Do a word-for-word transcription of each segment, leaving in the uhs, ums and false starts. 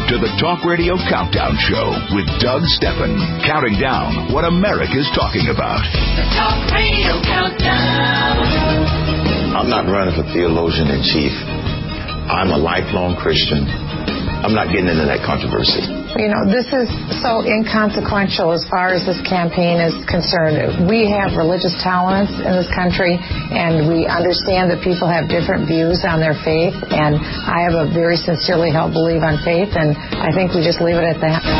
to the Talk Radio Countdown Show with Doug Stephan, counting down what America's talking about. The Talk Radio Countdown. I'm not running for theologian-in-chief. I'm a lifelong Christian. I'm not getting into that controversy. You know, this is so inconsequential as far as this campaign is concerned. We have religious tolerance in this country, and we understand that people have different views on their faith, and I have a very sincerely held belief on faith, and I think we just leave it at that.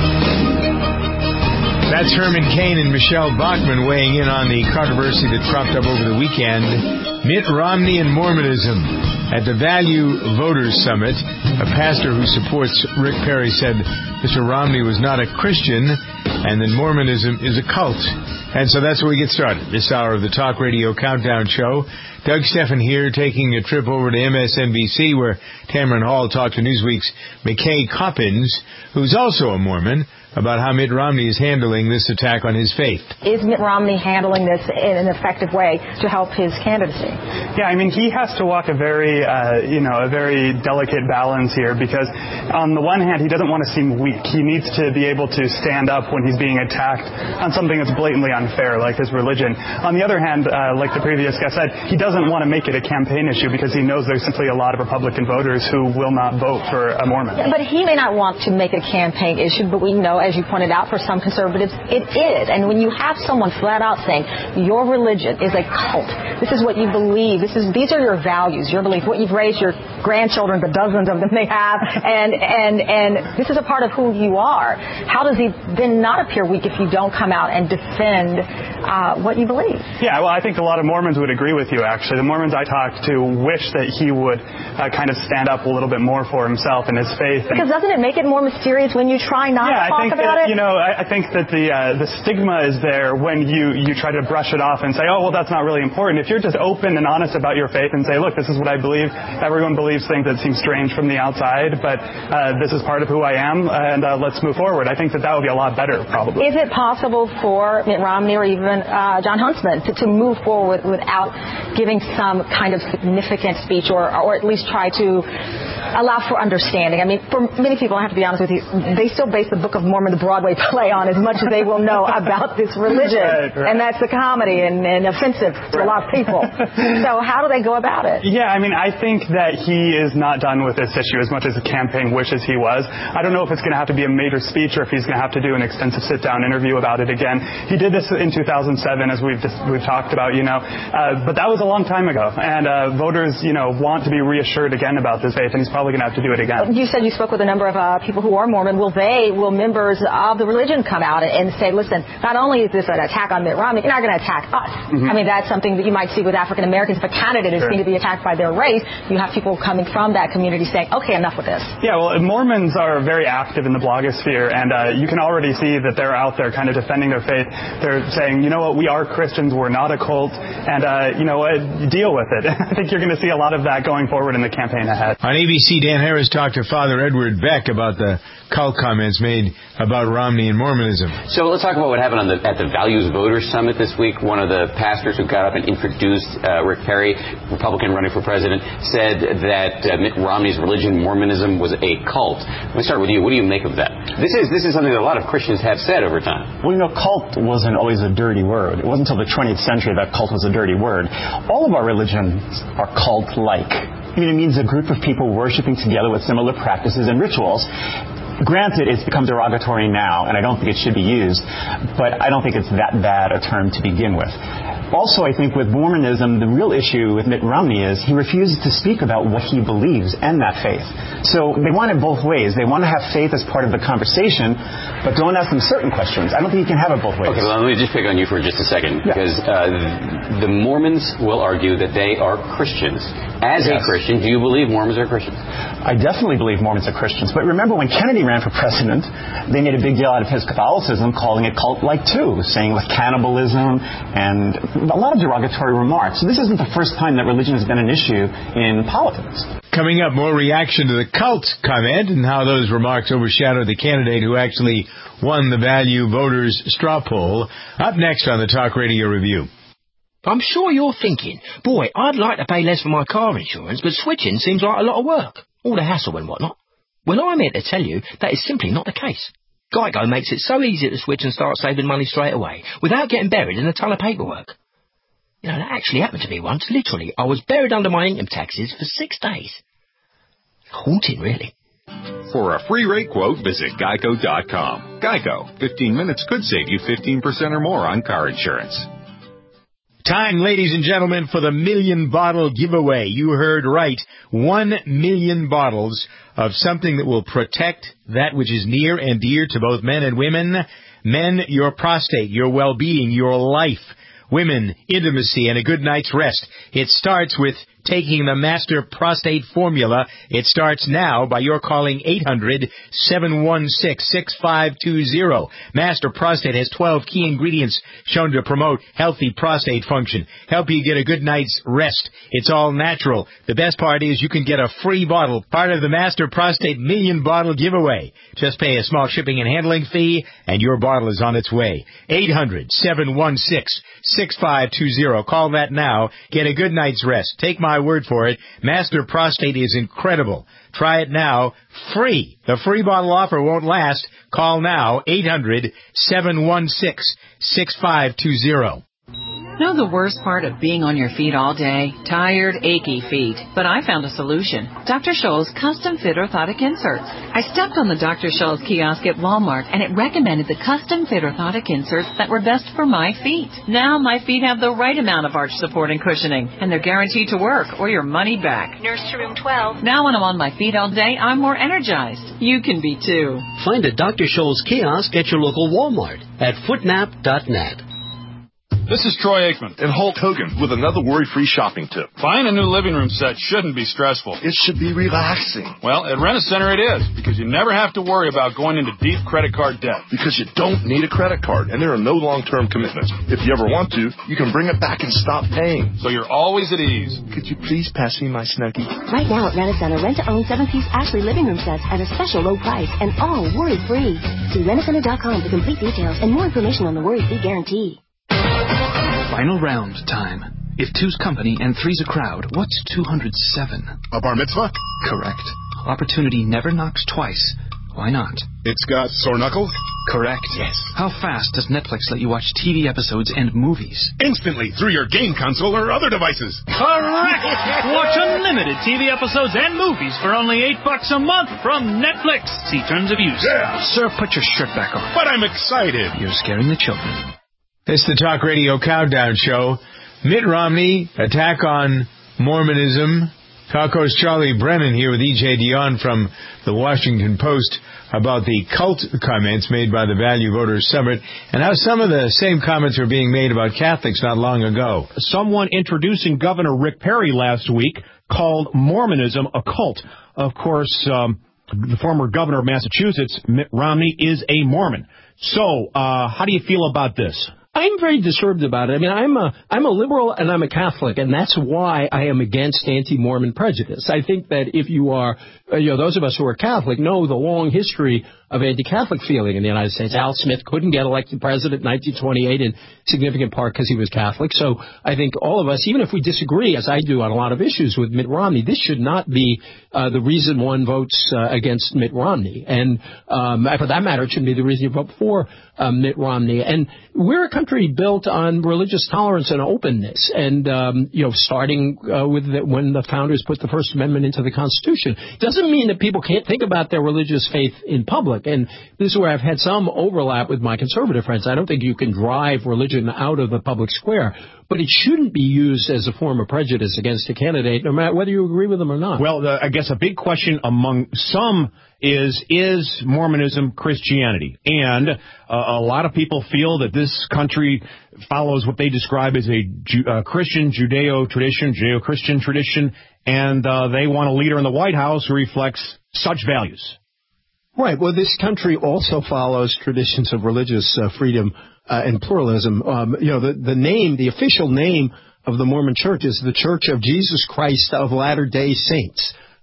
That's Herman Cain and Michelle Bachmann weighing in on the controversy that cropped up over the weekend. Mitt Romney and Mormonism. At the Value Voters Summit, a pastor who supports Rick Perry said Mister Romney was not a Christian and that Mormonism is a cult. And so that's where we get started. This hour of the Talk Radio Countdown Show. Doug Stephan here, taking a trip over to M S N B C, where Tamron Hall talked to Newsweek's McKay Coppins, who's also a Mormon, about how Mitt Romney is handling this attack on his faith. Is Mitt Romney handling this in an effective way to help his candidacy? Yeah, I mean, he has to walk a very, uh, you know, a very delicate balance here, because on the one hand, he doesn't want to seem weak. He needs to be able to stand up when he's being attacked on something that's blatantly unfair, like his religion. On the other hand, uh, like the previous guest said, he doesn't want to make it a campaign issue because he knows there's simply a lot of Republican voters who will not vote for a Mormon. Yeah, but he may not want to make it a campaign issue, but we know, as you pointed out, for some conservatives, it is. And when you have someone flat out saying, your religion is a cult, this is what you believe, this is these are your values, your belief, what you've raised your grandchildren, the dozens of them they have, and and and this is a part of who you are. How does he then not appear weak if you don't come out and defend uh, what you believe? Yeah, well, I think a lot of Mormons would agree with you, actually. The Mormons I talked to wish that he would uh, kind of stand up a little bit more for himself and his faith. Because doesn't it make it more mysterious when you try not yeah, to talk I think about that, it? You know, I, I think that the uh, the stigma is there when you, you try to brush it off and say, oh, well, that's not really important. If you're just open and honest about your faith and say, look, this is what I believe. Everyone believes things that seem strange from the outside, but uh, this is part of who I am, and uh, let's move forward. I think that that would be a lot better, probably. Is it possible for Mitt Romney or even uh, John Huntsman to, to move forward without giving some kind of significant speech, or, or at least try to allow for understanding? I mean, for many people, I have to be honest with you, they still base the Book of Mormon, the Broadway play, on as much as they will know about this religion. Right, right. And that's the comedy and, and offensive to a lot of people. So how do they go about it? Yeah, I mean, I think that he is not done with this issue as much as the campaign wishes he was. I don't know if it's going to have to be a major speech or if he's going to have to do an extensive sit-down interview about it again. He did this in two thousand seven, as we've just, we've talked about, you know, uh, but that was a long time ago. And uh, voters, you know, want to be reassured again about this faith, and he's probably going to have to do it again. You said you spoke with a number of uh, people who are Mormon. Will they, will members of the religion come out and say, listen, not only is this an attack on Mitt Romney, you're not going to attack us. Mm-hmm. I mean, that's something that you might see with African Americans. If a candidate is sure. going to be attacked by their race, you have people coming from that community saying, okay, enough with this. Yeah, well, Mormons are very active in the blogosphere, and uh, you can already see that they're out there kind of defending their faith. They're saying, you know what, we are Christians, we're not a cult, and, uh, you know, uh, deal with it. I think you're going to see a lot of that going forward in the campaign ahead. On A B C, Dan Harris talked to Father Edward Beck about the cult comments made about Romney and Mormonism. So let's talk about what happened on the, at the Values Voters Summit this week. One of the pastors who got up and introduced uh, Rick Perry, Republican running for president, said that uh, Mitt Romney's religion, Mormonism, was a cult. Let me start with you. What do you make of that? This is this is something that a lot of Christians have said over time. Well, you know, cult wasn't always a dirty word. It wasn't until the twentieth century that cult was a dirty word. All of our religions are cult-like. I mean, it means a group of people worshiping together with similar practices and rituals. Granted, it's become derogatory now, and I don't think it should be used, but I don't think it's that bad a term to begin with. Also, I think with Mormonism, the real issue with Mitt Romney is he refuses to speak about what he believes and that faith. So they want it both ways. They want to have faith as part of the conversation, but don't ask them certain questions. I don't think you can have it both ways. Okay, well, let me just pick on you for just a second, yeah. because uh, the Mormons will argue that they are Christians. As yes. a Christian, do you believe Mormons are Christians? I definitely believe Mormons are Christians. But remember, when Kennedy ran for president, they made a big deal out of his Catholicism, calling it cult-like too, saying with cannibalism and a lot of derogatory remarks. So this isn't the first time that religion has been an issue in politics. Coming up, more reaction to the cult comment and how those remarks overshadowed the candidate who actually won the Value Voters straw poll. Up next on the Talk Radio Review. I'm sure you're thinking, boy, I'd like to pay less for my car insurance, but switching seems like a lot of work. All the hassle and whatnot. Well, I'm here to tell you that is simply not the case. Geico makes it so easy to switch and start saving money straight away, without getting buried in a ton of paperwork. You know, that actually happened to me once, literally. I was buried under my income taxes for six days. Haunting, really. For a free rate quote, visit geico dot com. Geico. fifteen minutes could save you fifteen percent or more on car insurance. Time, ladies and gentlemen, for the million bottle giveaway. You heard right. One million bottles of something that will protect that which is near and dear to both men and women. Men, your prostate, your well-being, your life. Women, intimacy, and a good night's rest. It starts with taking the Master Prostate Formula. It starts now by your calling eight hundred, seven one six, six five two zero. Master Prostate has twelve key ingredients shown to promote healthy prostate function, help you get a good night's rest. It's all natural. The best part is you can get a free bottle, part of the Master Prostate Million Bottle Giveaway. Just pay a small shipping and handling fee, and your bottle is on its way. eight hundred, seven one six, six five two zero. Call that now. Get a good night's rest. Take my word for it. Master Prostate is incredible. Try it now. Free. The free bottle offer won't last. Call now. eight hundred, seven one six, six five two zero. Know the worst part of being on your feet all day? Tired, achy feet. But I found a solution. Doctor Scholl's custom fit orthotic inserts. I stepped on the Doctor Scholl's kiosk at Walmart, and it recommended the custom fit orthotic inserts that were best for my feet. Now my feet have the right amount of arch support and cushioning, and they're guaranteed to work or your money back. Nurse to room twelve. Now when I'm on my feet all day, I'm more energized. You can be too. Find a Doctor Scholl's kiosk at your local Walmart at footnap dot net. This is Troy Aikman and Hulk Hogan with another worry-free shopping tip. Buying a new living room set shouldn't be stressful. It should be relaxing. Well, at Rent-A-Center it is, because you never have to worry about going into deep credit card debt. Because you don't need a credit card, and there are no long-term commitments. If you ever want to, you can bring it back and stop paying. So you're always at ease. Could you please pass me my Snuggie? Right now at Rent-A-Center, rent-to-own seven-piece Ashley living room sets at a special low price and all worry-free. See rent a center dot com for complete details and more information on the worry-free guarantee. Final round time. If two's company and three's a crowd, what's two hundred seven? A bar mitzvah? Correct. Opportunity never knocks twice. Why not? It's got sore knuckles? Correct. Yes. How fast does Netflix let you watch T V episodes and movies? Instantly, through your game console or other devices. Correct! Watch unlimited T V episodes and movies for only eight bucks a month from Netflix. See terms of use. Yeah. Sir, put your shirt back on. But I'm excited. You're scaring the children. It's the Talk Radio Countdown Show. Mitt Romney, attack on Mormonism. Talco's Charlie Brennan here with E J Dionne from the Washington Post about the cult comments made by the Value Voters Summit and how some of the same comments were being made about Catholics not long ago. Someone introducing Governor Rick Perry last week called Mormonism a cult. Of course, um, the former governor of Massachusetts, Mitt Romney, is a Mormon. So, uh, how do you feel about this? I'm very disturbed about it. I mean, I'm a I'm a liberal and I'm a Catholic, and that's why I am against anti-Mormon prejudice. I think that if you are, you know, those of us who are Catholic know the long history of anti-Catholic feeling in the United States. Al Smith couldn't get elected president in nineteen twenty-eight in significant part because he was Catholic. So I think all of us, even if we disagree, as I do on a lot of issues with Mitt Romney, this should not be uh, the reason one votes uh, against Mitt Romney. And um, for that matter, it shouldn't be the reason you vote for uh, Mitt Romney. And we're a country built on religious tolerance and openness. And, um, you know, starting uh, with the, when the founders put the First Amendment into the Constitution. Doesn't mean that people can't think about their religious faith in public. And this is where I've had some overlap with my conservative friends. I don't think you can drive religion out of the public square, but it shouldn't be used as a form of prejudice against a candidate, no matter whether you agree with them or not. Well, uh, I guess a big question among some is, is Mormonism Christianity? And uh, a lot of people feel that this country follows what they describe as a Ju- uh, Christian Judeo tradition, Judeo-Christian tradition, and uh, they want a leader in the White House who reflects such values. Right. Well, this country also follows traditions of religious uh, freedom uh, and pluralism. Um, you know, the, the name, the official name of the Mormon Church is the Church of Jesus Christ of Latter-day Saints.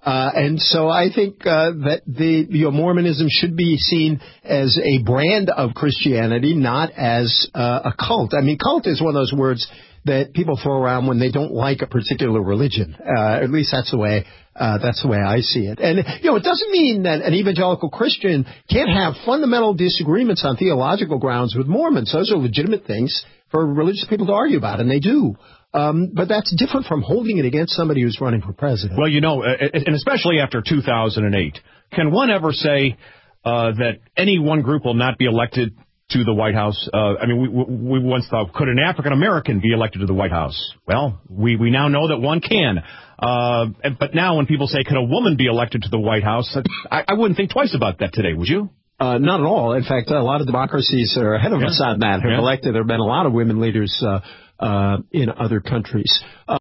Uh, and so I think uh, that the you know, Mormonism should be seen as a brand of Christianity, not as uh, a cult. I mean, cult is one of those words that people throw around when they don't like a particular religion. Uh, at least that's the way uh, that's the way I see it. And you know, it doesn't mean that an evangelical Christian can't have fundamental disagreements on theological grounds with Mormons. Those are legitimate things for religious people to argue about, and they do. Um, but that's different from holding it against somebody who's running for president. Well, you know, and especially after two thousand eight, can one ever say uh, that any one group will not be elected to the White House? Uh, I mean, we, we once thought, could an African American be elected to the White House? Well, we, we now know that one can. Uh, but now when people say, could a woman be elected to the White House, I, I wouldn't think twice about that today, would you? Uh, not at all. In fact, a lot of democracies are ahead of yeah. us on that. Have yeah. elected. There have been a lot of women leaders uh, uh, in other countries. Uh,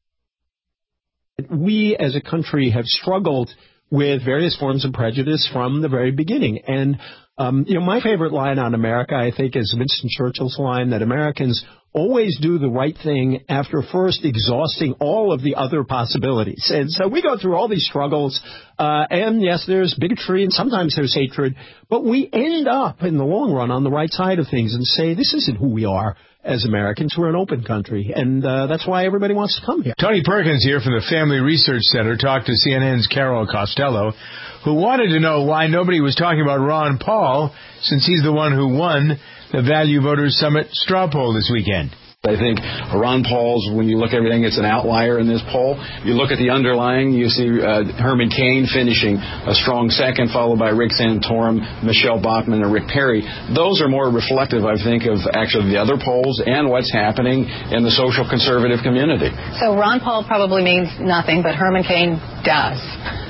we as a country have struggled with various forms of prejudice from the very beginning. And, um, you know, my favorite line on America, I think, is Winston Churchill's line that Americans always do the right thing after first exhausting all of the other possibilities. And so we go through all these struggles, uh, and yes, there's bigotry and sometimes there's hatred, but we end up in the long run on the right side of things and say, this isn't who we are as Americans. We're an open country, and uh, that's why everybody wants to come here. Tony Perkins here from the Family Research Center talked to C N N's Carol Costello, who wanted to know why nobody was talking about Ron Paul, since he's the one who won the Value Voters Summit straw poll this weekend. I think Ron Paul's, when you look at everything, it's an outlier in this poll. You look at the underlying, you see uh, Herman Cain finishing a strong second, followed by Rick Santorum, Michelle Bachmann, and Rick Perry. Those are more reflective, I think, of actually the other polls and what's happening in the social conservative community. So Ron Paul probably means nothing, but Herman Cain does.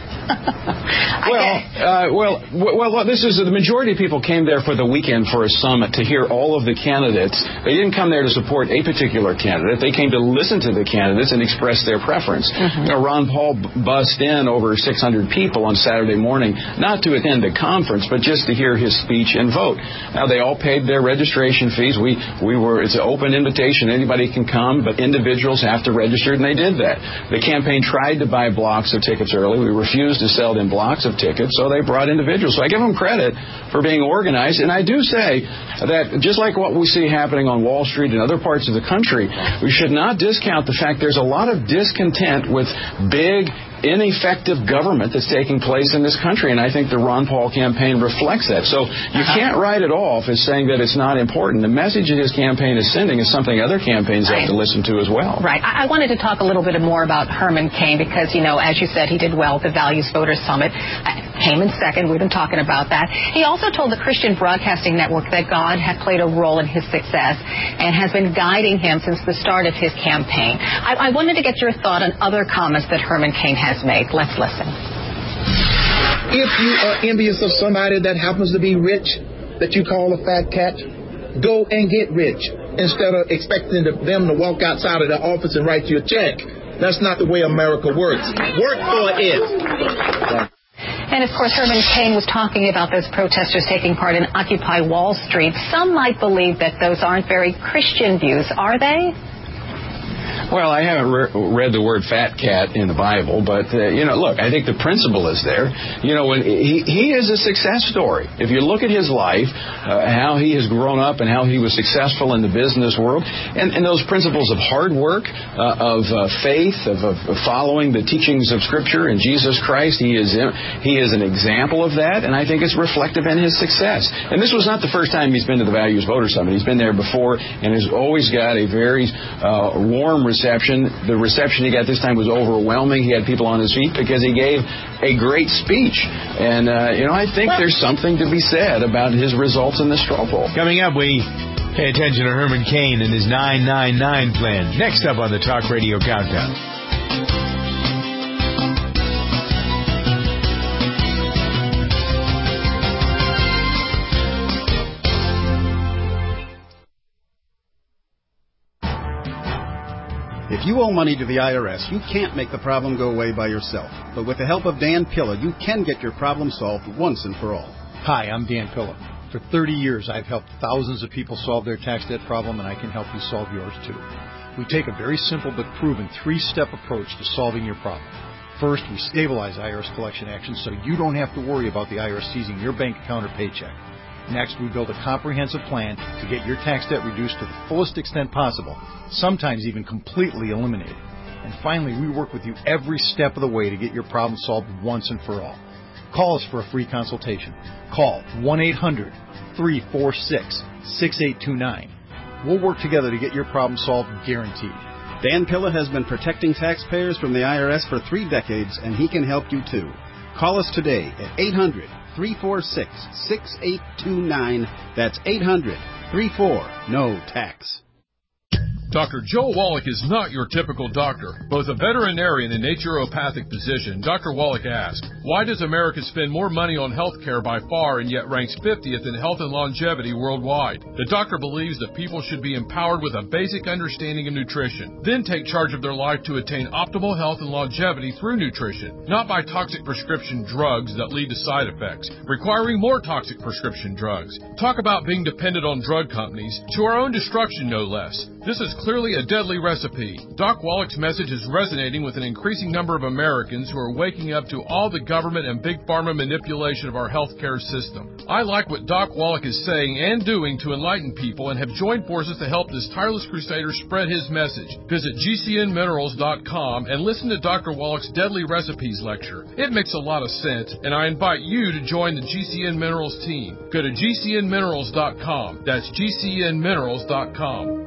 well, uh, well, well, this is the majority of people came there for the weekend for a summit to hear all of the candidates. They didn't come there to support a particular candidate. They came to listen to the candidates and express their preference. Mm-hmm. You know, Ron Paul bussed in over six hundred people on Saturday morning, not to attend the conference, but just to hear his speech and vote. Now, they all paid their registration fees. We we were it's an open invitation. Anybody can come, but individuals have to register, and they did that. The campaign tried to buy blocks of tickets early. We refused to sell them blocks of tickets, so they brought individuals. So I give them credit for being organized, and I do say that just like what we see happening on Wall Street and other parts of the country, we should not discount the fact there's a lot of discontent with big, ineffective government that's taking place in this country, and I think the Ron Paul campaign reflects that. So you uh-huh. can't write it off as saying that it's not important. The message that his campaign is sending is something other campaigns have to listen to as well. Right. I wanted to talk a little bit more about Herman Cain because, you know, as you said, he did well at the Values Voters Summit. Came in second. We've been talking about that. He also told the Christian Broadcasting Network that God had played a role in his success and has been guiding him since the start of his campaign. I, I wanted to get your thought on other comments that Herman Cain has made. Let's listen. If you are envious of somebody that happens to be rich, that you call a fat cat, go and get rich instead of expecting them to walk outside of the office and write you a check. That's not the way America works. Work for it. And, of course, Herman Cain was talking about those protesters taking part in Occupy Wall Street. Some might believe that those aren't very Christian views. Are they? Well, I haven't re- read the word fat cat in the Bible, but, uh, you know, look, I think the principle is there. You know, when he, he is a success story. If you look at his life, uh, how he has grown up and how he was successful in the business world, and, and those principles of hard work, uh, of uh, faith, of, of following the teachings of Scripture and Jesus Christ, he is he is an example of that, and I think it's reflective in his success. And this was not the first time he's been to the Values Voters Summit. He's been there before and has always got a very uh, warm reception. The reception he got this time was overwhelming. He had people on his feet because he gave a great speech. And, uh, you know, I think there's something to be said about his results in the straw poll. Coming up, we pay attention to Herman Cain and his nine nine nine plan. Next up on the Talk Radio Countdown. If you owe money to the I R S, you can't make the problem go away by yourself. But with the help of Dan Pilla, you can get your problem solved once and for all. Hi, I'm Dan Pilla. For thirty years, I've helped thousands of people solve their tax debt problem, and I can help you solve yours too. We take a very simple but proven three-step approach to solving your problem. First, we stabilize I R S collection actions so you don't have to worry about the I R S seizing your bank account or paycheck. Next, we build a comprehensive plan to get your tax debt reduced to the fullest extent possible, sometimes even completely eliminated. And finally, we work with you every step of the way to get your problem solved once and for all. Call us for a free consultation. Call one eight hundred, three four six, six eight two nine. We'll work together to get your problem solved, guaranteed. Dan Pilla has been protecting taxpayers from the I R S for three decades, and he can help you too. Call us today at eight hundred, three four six, six eight two nine. That's eight hundred, three four, N O tax. Doctor Joe Wallach is not your typical doctor. Both a veterinarian and naturopathic physician, Doctor Wallach asks, why does America spend more money on health care by far and yet ranks fiftieth in health and longevity worldwide? The doctor believes that people should be empowered with a basic understanding of nutrition, then take charge of their life to attain optimal health and longevity through nutrition, not by toxic prescription drugs that lead to side effects, requiring more toxic prescription drugs. Talk about being dependent on drug companies, to our own destruction no less. This is clearly a deadly recipe. Doc Wallach's message is resonating with an increasing number of Americans who are waking up to all the government and big pharma manipulation of our healthcare system. I like what Doc Wallach is saying and doing to enlighten people and have joined forces to help this tireless crusader spread his message. Visit G C N minerals dot com and listen to Doctor Wallach's Deadly Recipes lecture. It makes a lot of sense, and I invite you to join the G C N Minerals team. Go to G C N minerals dot com. That's G C N minerals dot com.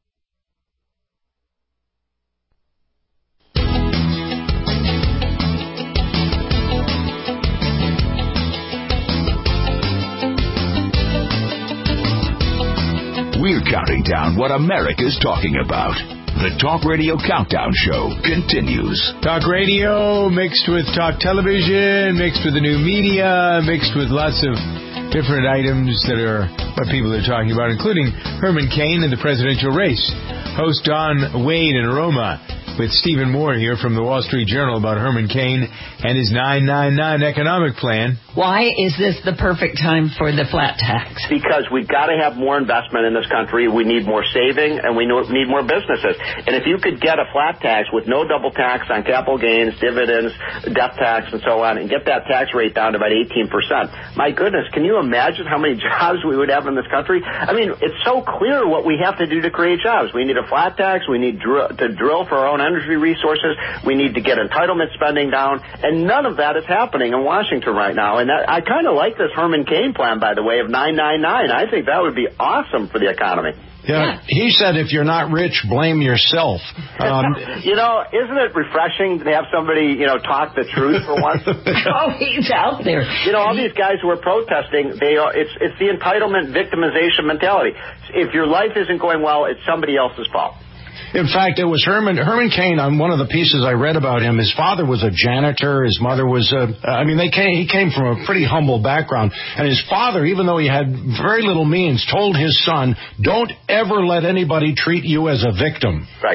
We're counting down what America's talking about. The Talk Radio Countdown Show continues. Talk radio mixed with talk television, mixed with the new media, mixed with lots of different items that are what people are talking about, including Herman Cain and the presidential race. Host Don Wade in Roma with Stephen Moore here from the Wall Street Journal about Herman Cain and his nine nine nine economic plan. Why is this the perfect time for the flat tax? Because we've got to have more investment in this country. We need more saving, and we need more businesses. And if you could get a flat tax with no double tax on capital gains, dividends, death tax, and so on, and get that tax rate down to about eighteen percent, my goodness, can you imagine how many jobs we would have in this country? I mean, it's so clear what we have to do to create jobs. We need a flat tax. We need dr- to drill for our own energy resources. We need to get entitlement spending down, and none of that is happening in Washington right now. And that, I kind of like this Herman Cain plan, by the way, of nine nine nine. I think that would be awesome for the economy. Yeah, he said if you're not rich, blame yourself. Um, you know, isn't it refreshing to have somebody, you know, talk the truth for once? Oh, he's out there. You know, all these guys who are protesting, they are, it's it's the entitlement victimization mentality. If your life isn't going well, it's somebody else's fault. In fact, it was Herman Herman Cain on one of the pieces I read about him. His father was a janitor. His mother was a, I mean, they came, he came from a pretty humble background. And his father, even though he had very little means, told his son, don't ever let anybody treat you as a victim. Right.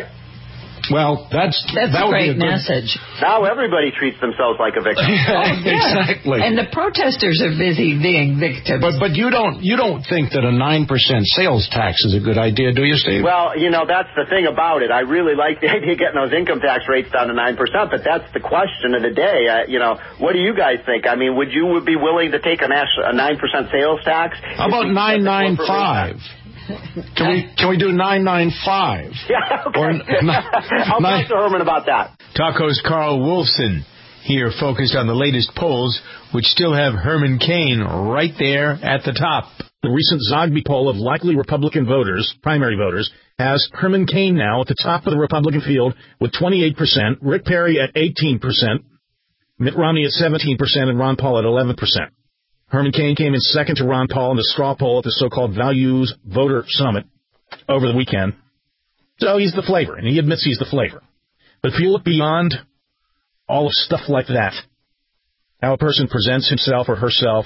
Well, that's that's that a would great be a good message. Now everybody treats themselves like a victim. Yeah, exactly. And the protesters are busy being victims. But but you don't you don't think that a nine percent sales tax is a good idea, do you, Steve? Well, you know, that's the thing about it. I really like the idea of getting those income tax rates down to nine percent, but that's the question of the day. Uh, you know, what do you guys think? I mean, would you be willing to take a nine percent sales tax? How about nine nine five? Can we can we do nine nine five? Yeah, okay. Or, I'll nine, talk to Herman about that. Talk host Carl Wolfson here, focused on the latest polls, which still have Herman Cain right there at the top. The recent Zogby poll of likely Republican voters, primary voters, has Herman Cain now at the top of the Republican field with twenty-eight percent, Rick Perry at eighteen percent, Mitt Romney at seventeen percent, and Ron Paul at eleven percent. Herman Cain came in second to Ron Paul in the straw poll at the so-called Values Voter Summit over the weekend. So he's the flavor, and he admits he's the flavor. But if you look beyond all of stuff like that, how a person presents himself or herself,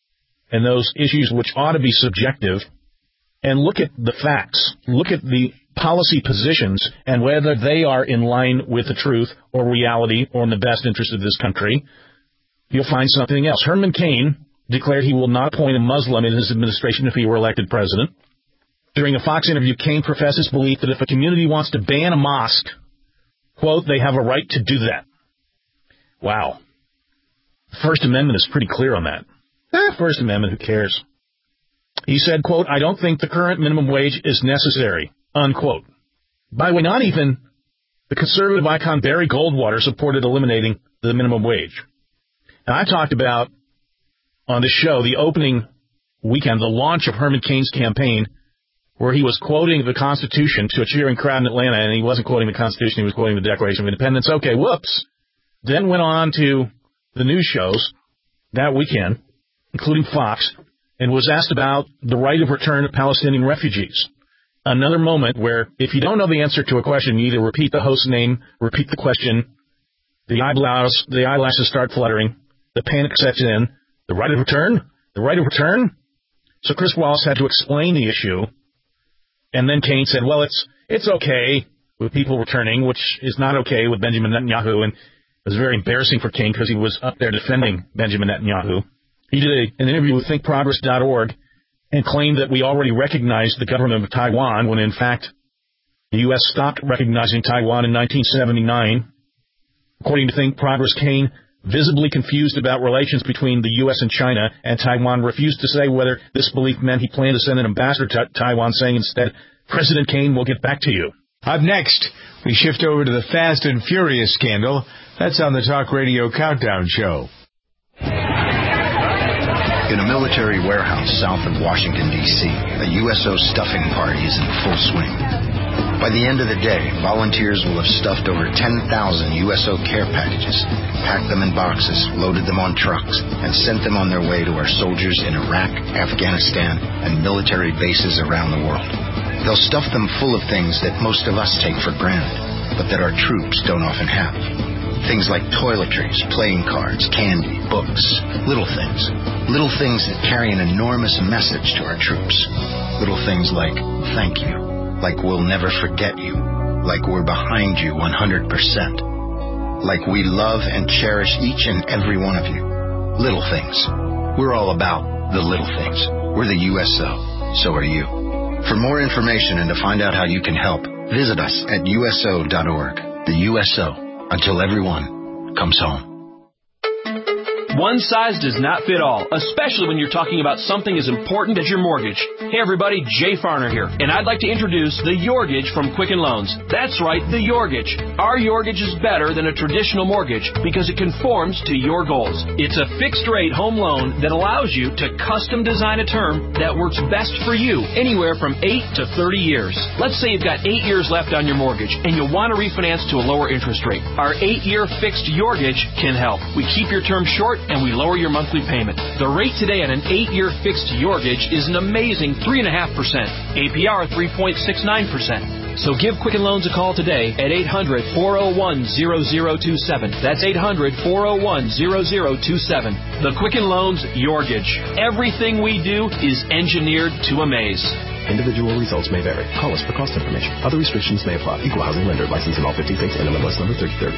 and those issues which ought to be subjective, and look at the facts, look at the policy positions, and whether they are in line with the truth or reality or in the best interest of this country, you'll find something else. Herman Cain declared he will not appoint a Muslim in his administration if he were elected president. During a Fox interview, Cain professes belief that if a community wants to ban a mosque, quote, they have a right to do that. Wow. First Amendment is pretty clear on that. Ah, First Amendment, who cares? He said, quote, I don't think the current minimum wage is necessary, unquote. By the way, not even the conservative icon Barry Goldwater supported eliminating the minimum wage. And I talked about on the show the opening weekend, the launch of Herman Cain's campaign, where he was quoting the Constitution to a cheering crowd in Atlanta, and he wasn't quoting the Constitution, he was quoting the Declaration of Independence. Okay, whoops. Then went on to the news shows that weekend, including Fox, and was asked about the right of return of Palestinian refugees. Another moment where if you don't know the answer to a question, you either repeat the host's name, repeat the question, the eyebrows, the eyelashes start fluttering, the panic sets in, the right of return, the right of return. So Chris Wallace had to explain the issue, and then Cain said, well, it's it's okay with people returning, which is not okay with Benjamin Netanyahu, and it was very embarrassing for Cain because he was up there defending Benjamin Netanyahu. He did a, an interview with think progress dot org and claimed that we already recognized the government of Taiwan when, in fact, the U S stopped recognizing Taiwan in nineteen seventy-nine. According to Think Progress, Cain, visibly confused about relations between the U S and China, and Taiwan refused to say whether this belief meant he planned to send an ambassador to Taiwan, saying instead, President Cain will get back to you. Up next, we shift over to the Fast and Furious scandal. That's on the Talk Radio Countdown Show. In a military warehouse south of Washington, D C, a U S O stuffing party is in full swing. By the end of the day, volunteers will have stuffed over ten thousand U S O care packages, packed them in boxes, loaded them on trucks, and sent them on their way to our soldiers in Iraq, Afghanistan, and military bases around the world. They'll stuff them full of things that most of us take for granted, but that our troops don't often have. Things like toiletries, playing cards, candy, books, little things. Little things that carry an enormous message to our troops. Little things like, thank you. Like we'll never forget you. Like we're behind you one hundred percent. Like we love and cherish each and every one of you. Little things. We're all about the little things. We're the U S O. So are you. For more information and to find out how you can help, visit us at U S O dot org. The U S O. Until everyone comes home. One size does not fit all, especially when you're talking about something as important as your mortgage. Hey everybody, Jay Farner here, and I'd like to introduce the Yorgage from Quicken Loans. That's right, the Yorgage. Our Yorgage is better than a traditional mortgage because it conforms to your goals. It's a fixed-rate home loan that allows you to custom design a term that works best for you, anywhere from eight to thirty years. Let's say you've got eight years left on your mortgage, and you'll want to refinance to a lower interest rate. Our eight-year fixed Yorgage can help. We keep your term short, and we lower your monthly payment. The rate today on an eight-year fixed Yorgage is an amazing three point five percent. A P R three point six nine percent. So give Quicken Loans a call today at eight hundred, four oh one, oh oh two seven. That's eight hundred, four oh one, oh oh two seven. The Quicken Loans Yorgage. Everything we do is engineered to amaze. Individual results may vary. Call us for cost information. Other restrictions may apply. Equal housing lender. License in all fifty states. N M L S number thirty thirty.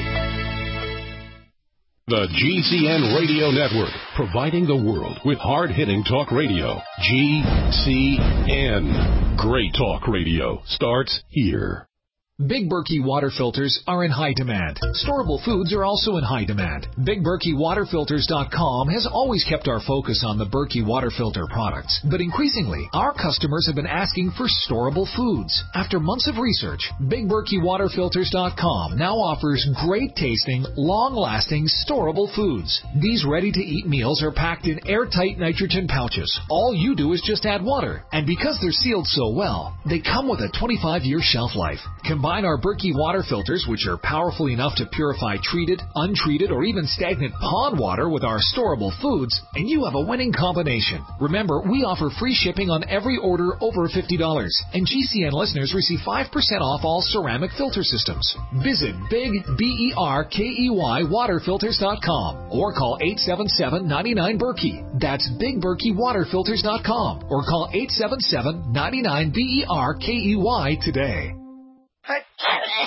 The G C N Radio Network, providing the world with hard-hitting talk radio. G C N. Great talk radio starts here. Big Berkey water filters are in high demand. Storable foods are also in high demand. Big Berkey Water Filters dot com has always kept our focus on the Berkey water filter products, but increasingly, our customers have been asking for storable foods. After months of research, Big Berkey Water Filters dot com now offers great-tasting, long-lasting, storable foods. These ready-to-eat meals are packed in airtight nitrogen pouches. All you do is just add water, and because they're sealed so well, they come with a twenty-five year shelf life. Combine our Berkey water filters, which are powerful enough to purify treated, untreated, or even stagnant pond water with our storable foods, and you have a winning combination. Remember, we offer free shipping on every order over fifty dollars, and G C N listeners receive five percent off all ceramic filter systems. Visit Big B E R K E Y Water Filters dot com or call eight seven seven, nine nine, Berkey. That's Big Berkey Water Filters dot com or call eight seven seven, nine nine, B E R K E Y today.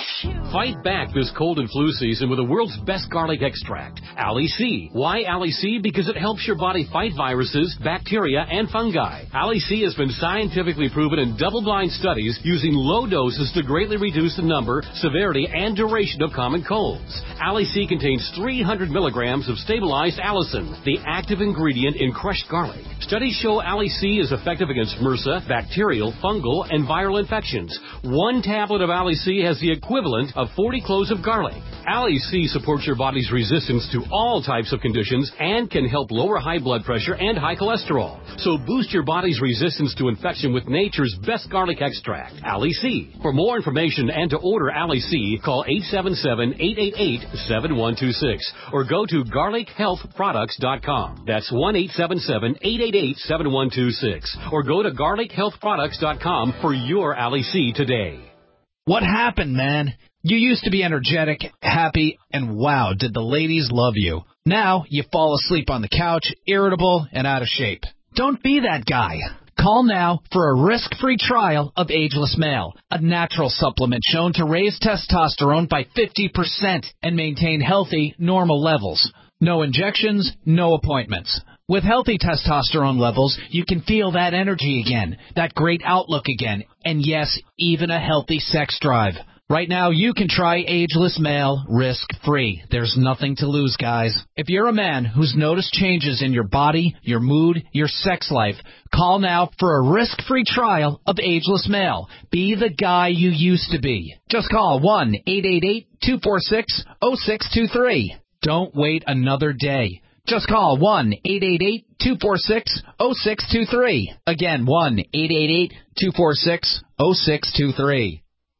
Fight back this cold and flu season with the world's best garlic extract, Ali C. Why Ali C? Because it helps your body fight viruses, bacteria, and fungi. Ali C has been scientifically proven in double-blind studies using low doses to greatly reduce the number, severity, and duration of common colds. Ali C contains three hundred milligrams of stabilized allicin, the active ingredient in crushed garlic. Studies show Ali C is effective against MRSA, bacterial, fungal, and viral infections. One tablet of Ali C has the equivalent of forty cloves of garlic. Ali C supports your body's resistance to all types of conditions and can help lower high blood pressure and high cholesterol. So boost your body's resistance to infection with nature's best garlic extract, Ali C. For more information and to order Ali C, call eight seven seven, eight eight eight, seven one two six or go to garlic health products dot com. That's one eight seven seven, eight eight eight, seven one two six or go to garlic health products dot com for your Ali C today. What happened, man? You used to be energetic, happy, and wow, did the ladies love you. Now you fall asleep on the couch, irritable, and out of shape. Don't be that guy. Call now for a risk-free trial of Ageless Male, a natural supplement shown to raise testosterone by fifty percent and maintain healthy, normal levels. No injections, no appointments. With healthy testosterone levels, you can feel that energy again, that great outlook again, and yes, even a healthy sex drive. Right now, you can try Ageless Male risk-free. There's nothing to lose, guys. If you're a man who's noticed changes in your body, your mood, your sex life, call now for a risk-free trial of Ageless Male. Be the guy you used to be. Just call one eight eight eight, two four six, zero six two three. Don't wait another day. Just call one eight eight eight, two four six, zero six two three. Again, one eight eight eight, two four six, zero six two three.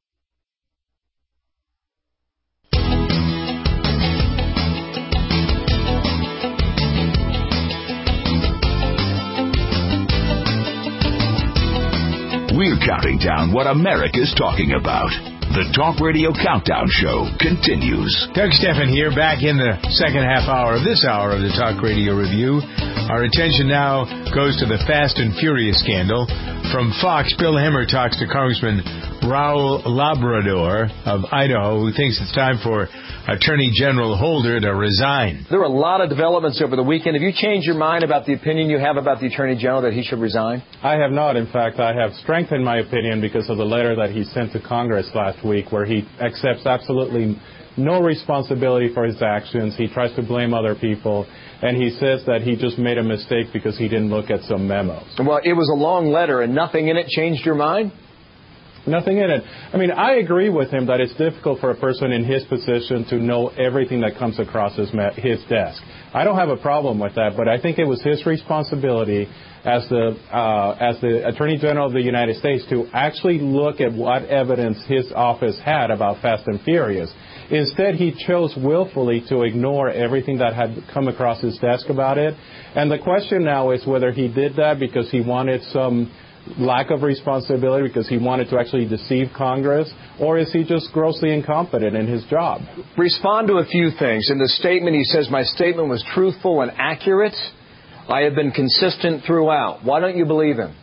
We're counting down what America's talking about. The Talk Radio Countdown Show continues. Doug Stephan here, back in the second half hour of this hour of the Talk Radio Review. Our attention now goes to the Fast and Furious scandal. From Fox, Bill Hemmer talks to Congressman Raul Labrador of Idaho, who thinks it's time for Attorney General Holder to resign. There were a lot of developments over the weekend. Have you changed your mind about the opinion you have about the Attorney General that he should resign? I have not. In fact, I have strengthened my opinion because of the letter that he sent to Congress last week, where he accepts absolutely no responsibility for his actions. He tries to blame other people, and he says that he just made a mistake because he didn't look at some memos. Well, it was a long letter, and nothing in it changed your mind? Nothing in it. I mean, I agree with him that it's difficult for a person in his position to know everything that comes across his, his desk. I don't have a problem with that, but I think it was his responsibility as the uh, as the Attorney General of the United States to actually look at what evidence his office had about Fast and Furious. Instead, he chose willfully to ignore everything that had come across his desk about it. And the question now is whether he did that because he wanted some lack of responsibility, because he wanted to actually deceive Congress, or is he just grossly incompetent in his job? Respond to a few things. In the statement, he says, my statement was truthful and accurate. I have been consistent throughout. Why don't you believe him?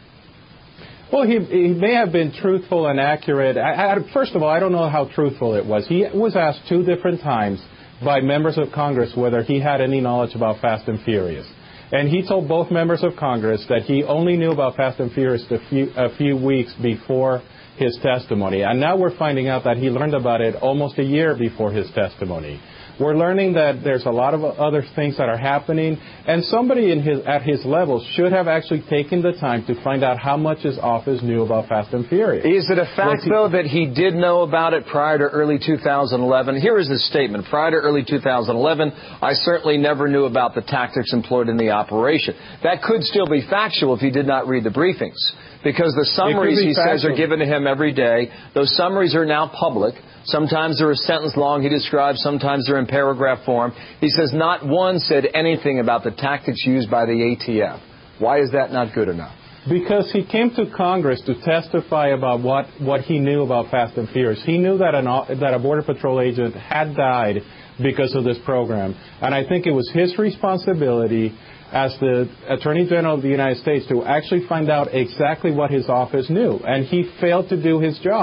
Well, he, he may have been truthful and accurate. I, I, first of all, I don't know how truthful it was. He was asked two different times by members of Congress whether he had any knowledge about Fast and Furious. And he told both members of Congress that he only knew about Fast and Furious a few, a few weeks before his testimony. And now we're finding out that he learned about it almost a year before his testimony. We're learning that there's a lot of other things that are happening, and somebody in his, at his level should have actually taken the time to find out how much his office knew about Fast and Furious. Is it a fact, he, though, that he did know about it prior to early two thousand eleven? Here is his statement. Prior to early two thousand eleven, I certainly never knew about the tactics employed in the operation. That could still be factual if he did not read the briefings, because the summaries, he factual. says, are given to him every day. Those summaries are now public. Sometimes they're a sentence long, he describes. Sometimes they're in paragraph form. He says not one said anything about the tactics used by the A T F. Why is that not good enough? Because he came to Congress to testify about what, what he knew about Fast and Furious. He knew that, an, that a Border Patrol agent had died because of this program. And I think it was his responsibility as the Attorney General of the United States to actually find out exactly what his office knew. And he failed to do his job.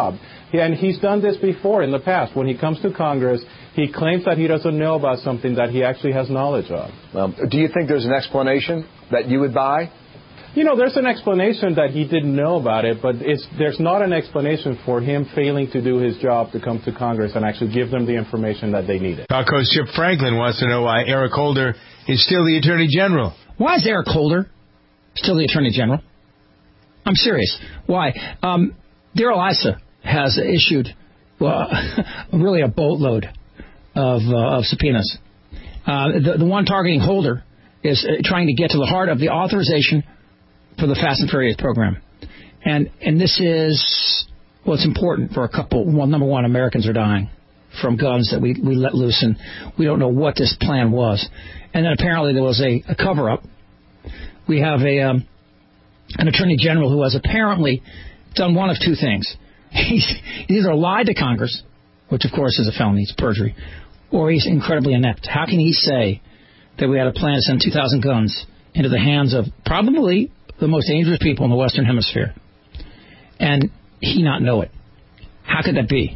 And he's done this before in the past. When he comes to Congress, he claims that he doesn't know about something that he actually has knowledge of. Um, do you think there's an explanation that you would buy? You know, there's an explanation that he didn't know about it, but it's, there's not an explanation for him failing to do his job to come to Congress and actually give them the information that they needed. Talk host Chip Franklin wants to know why Eric Holder is still the Attorney General. Why is Eric Holder still the Attorney General? I'm serious. Why? Um, Darrell Issa has issued well, really a boatload of, uh, of subpoenas. Uh, the, the one targeting Holder is uh, trying to get to the heart of the authorization for the Fast and Furious program. And and this is, well, it's important for a couple. Well, number one, Americans are dying from guns that we, we let loose, and we don't know what this plan was. And then apparently there was a, a cover-up. We have a um, an attorney general who has apparently done one of two things. He's, he's either lied to Congress, which of course is a felony, it's perjury, or he's incredibly inept. How can he say that we had a plan to send two thousand guns into the hands of probably the most dangerous people in the Western Hemisphere, and he not know it? How could that be?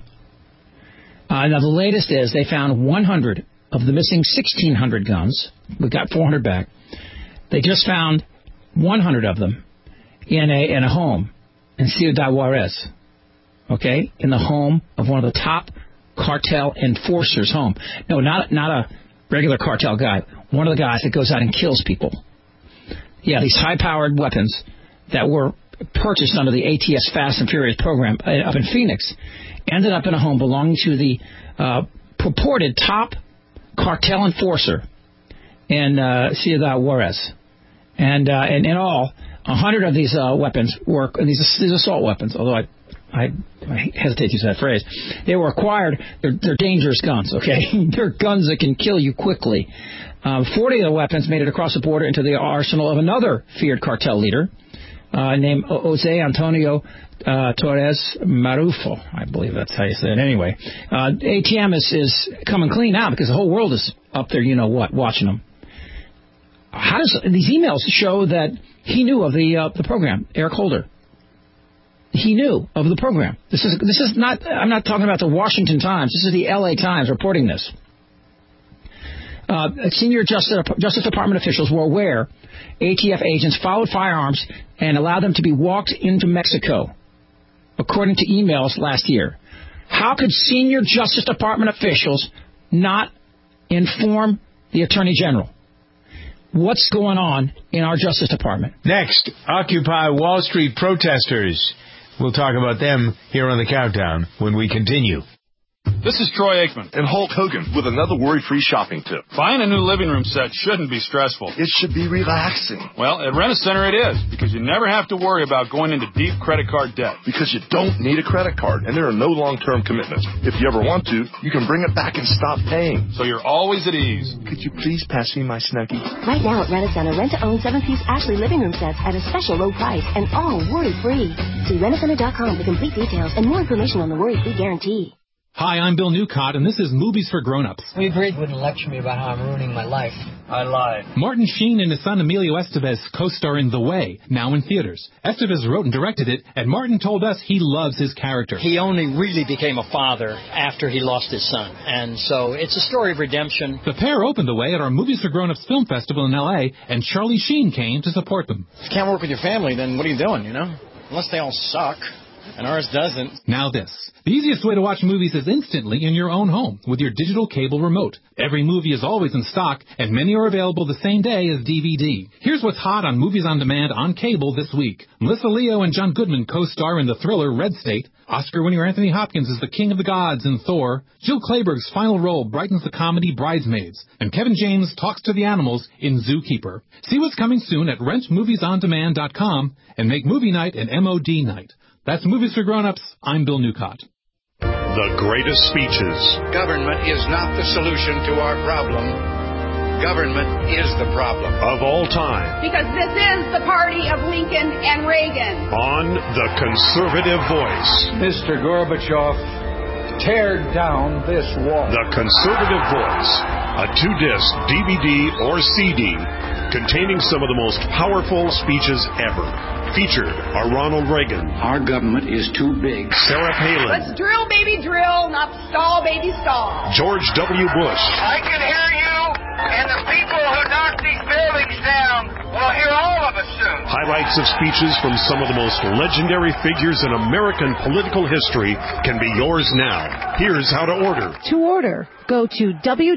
Uh, now, the latest is they found one hundred of the missing sixteen hundred guns. We got four hundred back. They just found one hundred of them in a in a home in Ciudad Juarez, okay, in the home of one of the top cartel enforcers' home. No, not not a regular cartel guy. One of the guys that goes out and kills people. Yeah, these high-powered weapons that were purchased under the A T S Fast and Furious program up in Phoenix ended up in a home belonging to the uh, purported top cartel enforcer in uh, Ciudad Juarez. And, uh, and in all, a hundred of these uh, weapons were, these, these assault weapons, although I, I, I hesitate to use that phrase, they were acquired, they're, they're dangerous guns, okay? They're guns that can kill you quickly. Um, forty of the weapons made it across the border into the arsenal of another feared cartel leader uh, named Jose Antonio uh, Torres Marufo. I believe that's how you say it. Anyway, uh, A T M is, is coming clean now because the whole world is up there, you know what, watching them. How does these emails show that he knew of the uh, the program, Eric Holder? He knew of the program. This is this is not. I'm not talking about the Washington Times. This is the L A Times reporting this. Uh, senior Justice, Justice Department officials were aware A T F agents followed firearms and allowed them to be walked into Mexico, according to emails last year. How could senior Justice Department officials not inform the Attorney General? What's going on in our Justice Department? Next, Occupy Wall Street protesters. We'll talk about them here on the Countdown when we continue. This is Troy Aikman and Hulk Hogan with another worry-free shopping tip. Buying a new living room set shouldn't be stressful. It should be relaxing. Well, at Rent-A-Center it is, because you never have to worry about going into deep credit card debt. Because you don't need a credit card, and there are no long-term commitments. If you ever want to, you can bring it back and stop paying. So you're always at ease. Could you please pass me my Snuggie? Right now at Rent-A-Center, rent-to-own seven-piece Ashley living room sets at a special low price and all worry-free. See rent a center dot com for complete details and more information on the worry-free guarantee. Hi, I'm Bill Newcott, and this is Movies for Grown-Ups. We agreed you wouldn't lecture me about how I'm ruining my life. I lied. Martin Sheen and his son Emilio Estevez co-star in The Way, now in theaters. Estevez wrote and directed it, and Martin told us he loves his character. He only really became a father after he lost his son, and so it's a story of redemption. The pair opened The Way at our Movies for Grown-Ups Film Festival in L A, and Charlie Sheen came to support them. If you can't work with your family, then what are you doing, you know? Unless they all suck. And ours doesn't. Now this. The easiest way to watch movies is instantly in your own home with your digital cable remote. Every movie is always in stock, and many are available the same day as D V D. Here's what's hot on Movies on Demand on cable this week. Melissa Leo and John Goodman co-star in the thriller Red State. Oscar winner Anthony Hopkins is the king of the gods in Thor. Jill Clayburgh's final role brightens the comedy Bridesmaids. And Kevin James talks to the animals in Zookeeper. See what's coming soon at rent movies on demand dot com and make movie night an M O D night. That's Movies for Grown-Ups. I'm Bill Newcott. The greatest speeches. Government is not the solution to our problem. Government is the problem. Of all time. Because this is the party of Lincoln and Reagan. On The Conservative Voice. Mister Gorbachev, tear down this wall. The Conservative Voice. A two-disc D V D or C D containing some of the most powerful speeches ever. Featured are Ronald Reagan. Our government is too big. Sarah Palin. Let's drill, baby, drill, not stall, baby, stall. George W. Bush. I can hear you, and the people who knock these buildings down will hear all of us soon. Highlights of speeches from some of the most legendary figures in American political history can be yours now. Here's how to order. To order, go to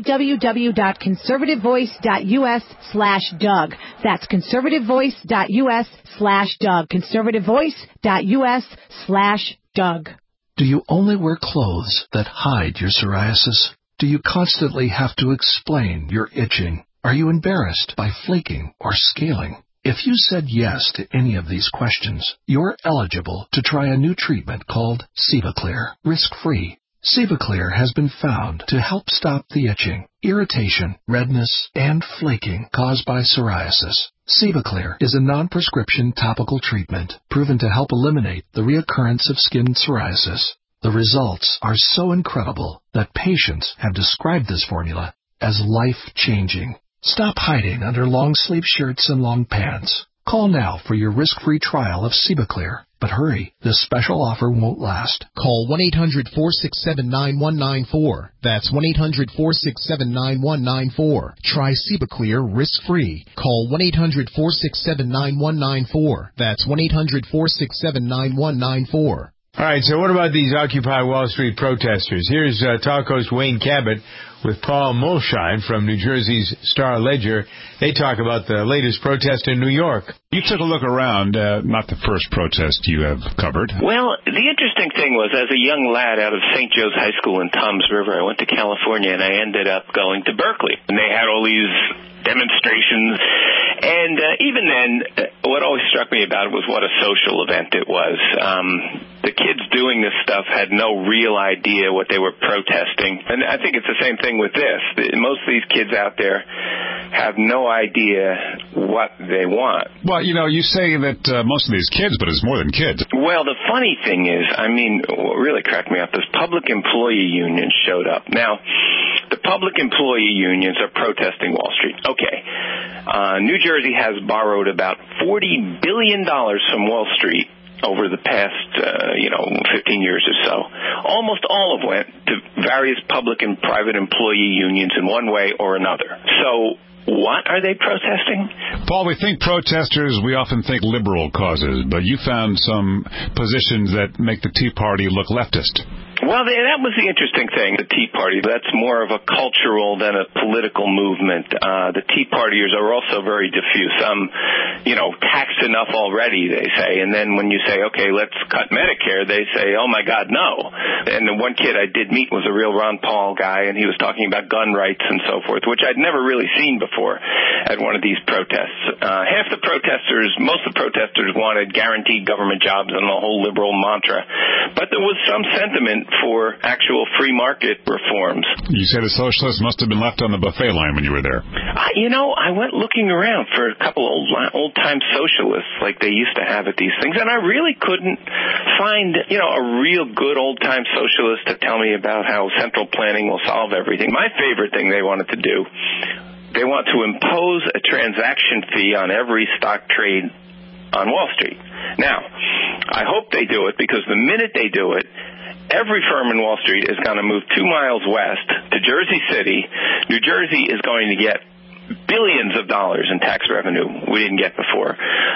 www.conservativevoice.us slash Doug. That's conservativevoice.us slash Doug. conservativevoice.us slash Doug. Do you only wear clothes that hide your psoriasis? Do you constantly have to explain your itching? Are you embarrassed by flaking or scaling? If you said yes to any of these questions, you're eligible to try a new treatment called Sevaclear, risk-free. Sevaclear has been found to help stop the itching, irritation, redness, and flaking caused by psoriasis. Sevaclear is a non-prescription topical treatment proven to help eliminate the reoccurrence of skin psoriasis. The results are so incredible that patients have described this formula as life-changing. Stop hiding under long-sleeve shirts and long pants. Call now for your risk-free trial of Sevaclear. But hurry, this special offer won't last. Call one eight hundred four six seven nine one nine four. That's one eight hundred four six seven nine one nine four. Try Sevaclear risk-free. Call one eight hundred four six seven nine one nine four. That's one eight hundred four six seven nine one nine four. All right, so what about these Occupy Wall Street protesters? Here's uh, talk host Wayne Cabot with Paul Mulshine from New Jersey's Star-Ledger. They talk about the latest protest in New York. You took a look around, uh, not the first protest you have covered. Well, the interesting thing was, as a young lad out of Saint Joe's High School in Toms River, I went to California, and I ended up going to Berkeley. And they had all these demonstrations. And uh, even then, uh, what always struck me about it was what a social event it was. Um, the kids doing this stuff had no real idea what they were protesting. And I think it's the same thing with this. Most of these kids out there have no idea what they want. Well, you know, you say that uh, most of these kids, but it's more than kids. Well, the funny thing is, I mean, what really cracked me up is public employee unions showed up. Now, the public employee unions are protesting Wall Street. Okay. Uh, New Jersey has borrowed about forty billion dollars from Wall Street over the past, uh, you know, fifteen years or so. Almost all of it went to various public and private employee unions in one way or another. So what are they protesting? Paul, we think protesters, we often think liberal causes, but you found some positions that make the Tea Party look leftist. Well, that was the interesting thing. The Tea Party, that's more of a cultural than a political movement. Uh, the Tea Partiers are also very diffuse. Some, you know, taxed enough already, they say. And then when you say, okay, let's cut Medicare, they say, oh, my God, no. And the one kid I did meet was a real Ron Paul guy, and he was talking about gun rights and so forth, which I'd never really seen before at one of these protests. Uh, half the protesters, most of the protesters wanted guaranteed government jobs and the whole liberal mantra. But there was some sentiment for actual free market reforms. You said the socialists must have been left on the buffet line when you were there. Uh, you know, I went looking around for a couple old old-time socialists like they used to have at these things, and I really couldn't find, you know, a real good old-time socialist to tell me about how central planning will solve everything. My favorite thing they wanted to do, they want to impose a transaction fee on every stock trade on Wall Street. Now, I hope they do it, because the minute they do it, every firm in Wall Street is going to move two miles west to Jersey City. New Jersey is going to get billions of dollars in tax revenue we didn't get before.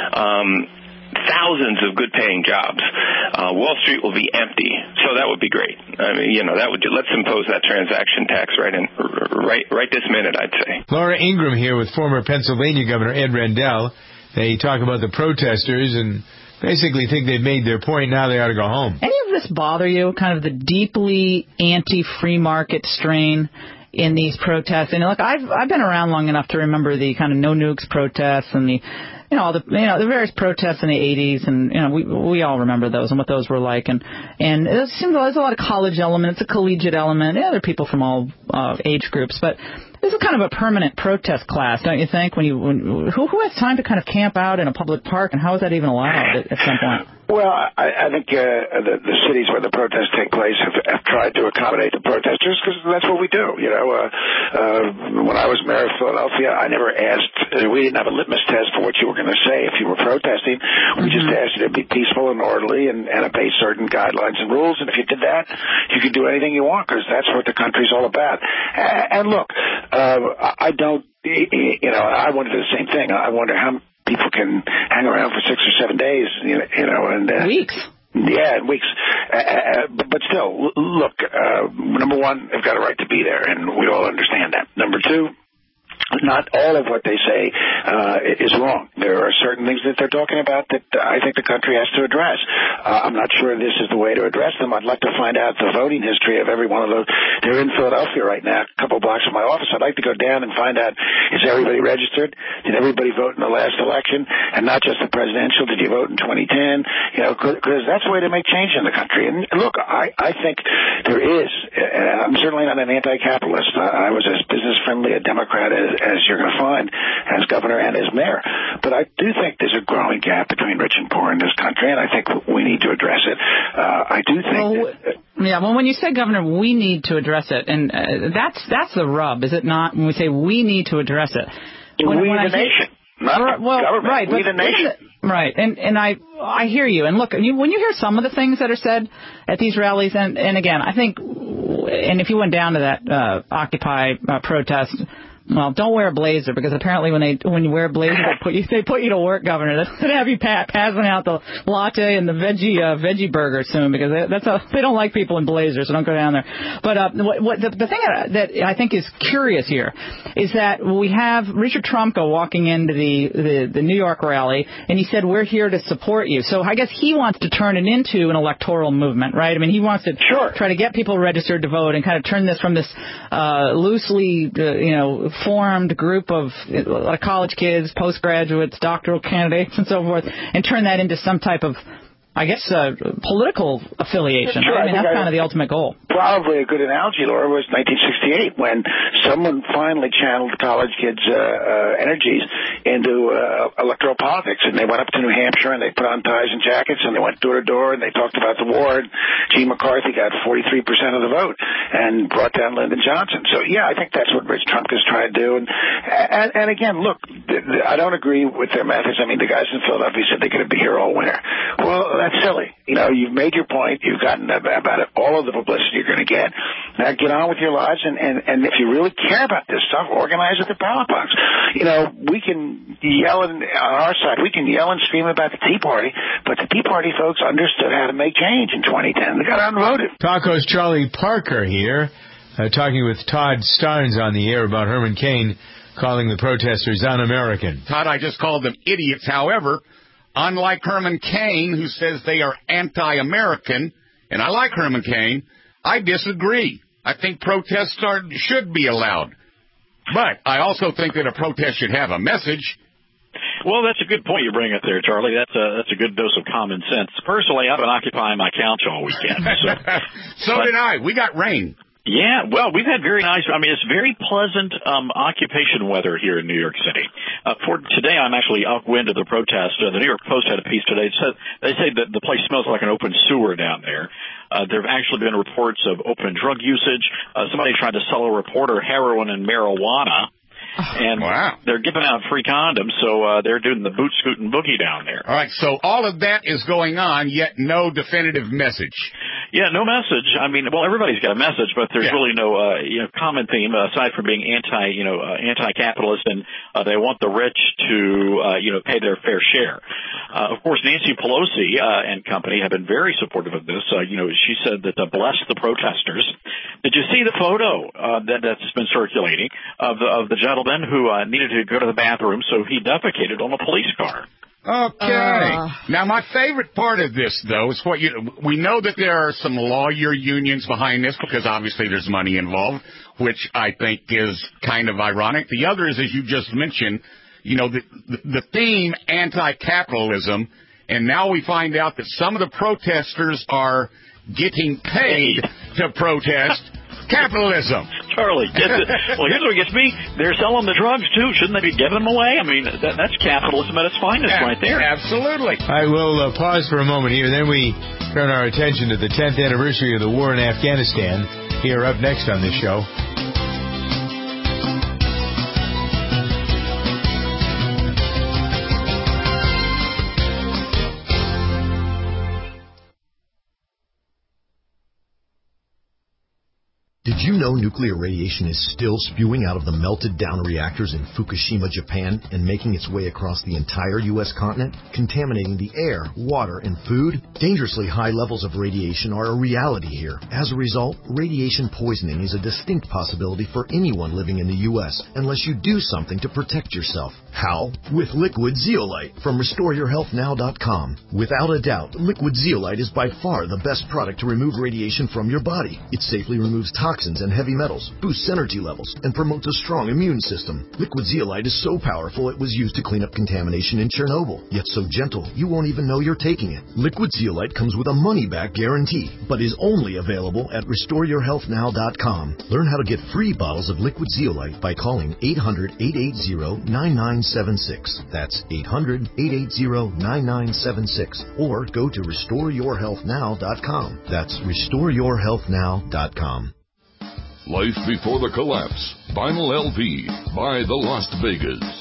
Um, thousands of good-paying jobs. Uh, Wall Street will be empty, so that would be great. I mean, you know, that would let's impose that transaction tax right in, right, right this minute, I'd say. Laura Ingraham here with former Pennsylvania Governor Ed Rendell. They talk about the protesters and basically think they've made their point. Now they ought to go home. Any of this bother you? Kind of the deeply anti-free market strain in these protests. And look, I've I've been around long enough to remember the kind of no nukes protests and the, you know, the you know the various protests in the eighties, and you know we we all remember those and what those were like. And and it seems there's a lot of college element, it's a collegiate element. Yeah, there are people from all uh, age groups, but this is kind of a permanent protest class, don't you think? When you when, who who has time to kind of camp out in a public park, and how is that even allowed at, at some point? Well, I, I think uh, the, the cities where the protests take place have, have tried to accommodate the protesters because that's what we do. You know, uh, uh, when I was mayor of Philadelphia, I never asked, uh, we didn't have a litmus test for what you were going to say if you were protesting. We mm-hmm. just asked you to be peaceful and orderly and, and obey certain guidelines and rules. And if you did that, you could do anything you want because that's what the country's all about. And, and look, uh, I don't, you know, I want to do the same thing. I wonder how people can hang around for six or seven days, you know, you know and uh, weeks. Yeah, weeks. Uh, uh, but, but still, look. Uh, number one, they've got a right to be there, and we all understand that. Number two, not all of what they say uh, is wrong. There are certain things that they're talking about that I think the country has to address. Uh, I'm not sure this is the way to address them. I'd like to find out the voting history of every one of those. They're in Philadelphia right now, a couple blocks from my office. I'd like to go down and find out, is everybody registered? Did everybody vote in the last election? And not just the presidential. Did you vote in twenty ten? You know, because that's the way to make change in the country. And look, I, I think there is. Uh, I'm certainly not an anti-capitalist. I, I was as business-friendly a Democrat as as you're going to find as governor and as mayor. But I do think there's a growing gap between rich and poor in this country, and I think we need to address it. Uh, I do think well, Yeah, well, when you say, Governor, we need to address it, and uh, that's that's the rub, is it not? When we say we need to address it, when, we when the I hear, nation, not the well, government. Right, we but, the nation. Right, and and I I hear you, and look, you, when you hear some of the things that are said at these rallies, and and again, I think, and if you went down to that uh, Occupy uh, protest. Well, don't wear a blazer, because apparently when they when you wear a blazer, they put you they put you to work, Governor. They have you pa- passing out the latte and the veggie uh, veggie burger soon, because they, that's a, they don't like people in blazers, so don't go down there. But uh, what, what the, the thing that I think is curious here is that we have Richard Trumka walking into the, the the New York rally, and he said, "We're here to support you." So I guess he wants to turn it into an electoral movement, right? I mean, he wants to sure. try to get people registered to vote and kind of turn this from this uh, loosely, uh, you know, formed group of uh, college kids, postgraduates, doctoral candidates, and so forth, and turn that into some type of, I guess, uh, political affiliation. Sure, right? I mean, I that's I, kind of the ultimate goal. Probably a good analogy, Laura, was nineteen sixty-eight when someone finally channeled college kids' uh, uh, energies into uh, electoral politics, and they went up to New Hampshire and they put on ties and jackets and they went door to door and they talked about the war. And Gene McCarthy got forty-three percent of the vote and brought down Lyndon Johnson. So yeah, I think that's what Rich Trump is trying to do. And and, and again, look, I don't agree with their methods. I mean, the guys in Philadelphia said they're going to be here all winter. Well, that's silly. You know, you've made your point. You've gotten about it, all of the publicity you're going to get. Now get on with your lives, and, and, and if you really care about this stuff, organize at the ballot box. You know, we can yell in, on our side, we can yell and scream about the Tea Party, but the Tea Party folks understood how to make change in twenty ten. They got out and voted. Taco's Charlie Parker here, uh, talking with Todd Starnes on the air about Herman Cain calling the protesters un-American. Todd, I just called them idiots. However, unlike Herman Cain, who says they are anti-American, and I like Herman Cain, I disagree. I think protests are, should be allowed. But I also think that a protest should have a message. Well, that's a good point you bring up there, Charlie. That's a that's a good dose of common sense. Personally, I've been occupying my couch all weekend. So, so but, did I. We got rain. Yeah, well, we've had very nice, I mean, it's very pleasant um, occupation weather here in New York City. Uh, for today, I'm actually upwind of the protest. Uh, the New York Post had a piece today. It said, they say that the place smells like an open sewer down there. Uh, there have actually been reports of open drug usage. Uh, somebody tried to sell a reporter heroin and marijuana. And wow. They're giving out free condoms, so uh, they're doing the boot scoot and boogie down there. All right, so all of that is going on, yet no definitive message. Yeah, no message. I mean, well, everybody's got a message, but there's yeah. really no, uh, you know, common theme uh, aside from being anti, you know, uh, anti-capitalist, and uh, they want the rich to, uh, you know, pay their fair share. Uh, of course, Nancy Pelosi uh, and company have been very supportive of this. Uh, you know, she said that uh, bless the protesters. Did you see the photo uh, that that's been circulating of the of the gentleman who uh, needed to go to the bathroom, so he defecated on a police car? Okay. Uh, now, my favorite part of this, though, is what you, we know that there are some lawyer unions behind this because obviously there's money involved, which I think is kind of ironic. The other is, as you just mentioned, you know, the, the theme anti-capitalism, and now we find out that some of the protesters are getting paid to protest. Capitalism. Charlie, well, here's what gets me. They're selling the drugs, too. Shouldn't they be giving them away? I mean, that, that's capitalism at its finest yeah, right there. Absolutely. All right, we'll uh, pause for a moment here. Then we turn our attention to the tenth anniversary of the war in Afghanistan. Here up next on this show. Did you know nuclear radiation is still spewing out of the melted-down reactors in Fukushima, Japan, and making its way across the entire U S continent, contaminating the air, water, and food? Dangerously high levels of radiation are a reality here. As a result, radiation poisoning is a distinct possibility for anyone living in the U S, unless you do something to protect yourself. How? With Liquid Zeolite from Restore Your Health Now dot com. Without a doubt, Liquid Zeolite is by far the best product to remove radiation from your body. It safely removes toxins and heavy metals, boosts energy levels, and promotes a strong immune system. Liquid Zeolite is so powerful it was used to clean up contamination in Chernobyl, yet so gentle you won't even know you're taking it. Liquid Zeolite comes with a money-back guarantee, but is only available at Restore Your Health Now dot com. Learn how to get free bottles of Liquid Zeolite by calling eight hundred, eight eight zero, nine nine seven six. That's eight hundred, eight eight zero, nine nine seven six. Or go to Restore Your Health Now dot com. That's Restore Your Health Now dot com. Life Before the Collapse, Vinyl L P by the Las Vegas.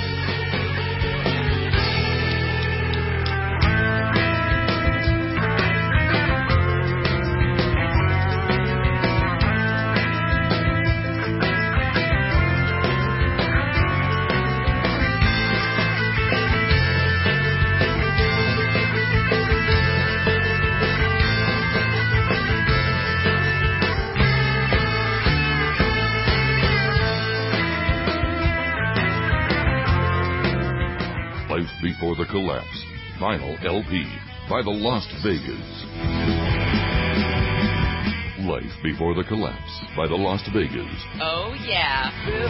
Before the Collapse, Vinyl L P by the Las Vegas. Life Before the Collapse by the Las Vegas. Oh, yeah.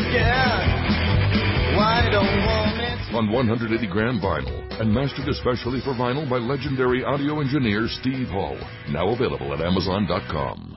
Why don't want it? On one hundred eighty gram vinyl and mastered especially for vinyl by legendary audio engineer Steve Hall. Now available at Amazon dot com.